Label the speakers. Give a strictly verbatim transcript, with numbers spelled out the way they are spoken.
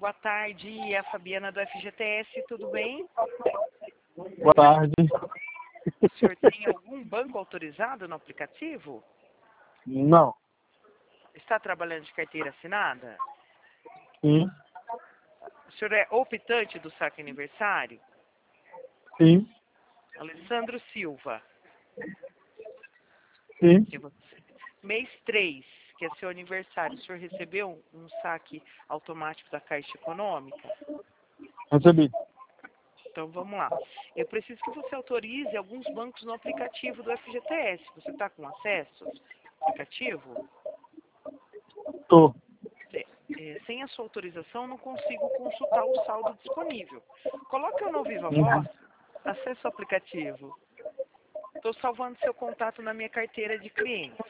Speaker 1: Boa tarde, é a Fabiana do F G T S, tudo bem?
Speaker 2: Boa tarde.
Speaker 1: O senhor tem algum banco autorizado no aplicativo?
Speaker 2: Não.
Speaker 1: Está trabalhando de carteira assinada?
Speaker 2: Sim.
Speaker 1: O senhor é optante do saque aniversário?
Speaker 2: Sim.
Speaker 1: Alessandro Silva.
Speaker 2: Sim.
Speaker 1: E você? Mês três, que é seu aniversário, o senhor recebeu um saque automático da Caixa Econômica?
Speaker 2: Recebi.
Speaker 1: Então vamos lá. Eu preciso que você autorize alguns bancos no aplicativo do F G T S. Você está com acesso ao aplicativo?
Speaker 2: Tô.
Speaker 1: É, é, sem a sua autorização, não consigo consultar o saldo disponível. Coloque o no Viva
Speaker 2: Uhum.
Speaker 1: Voz, acesse o aplicativo. Estou salvando seu contato na minha carteira de cliente.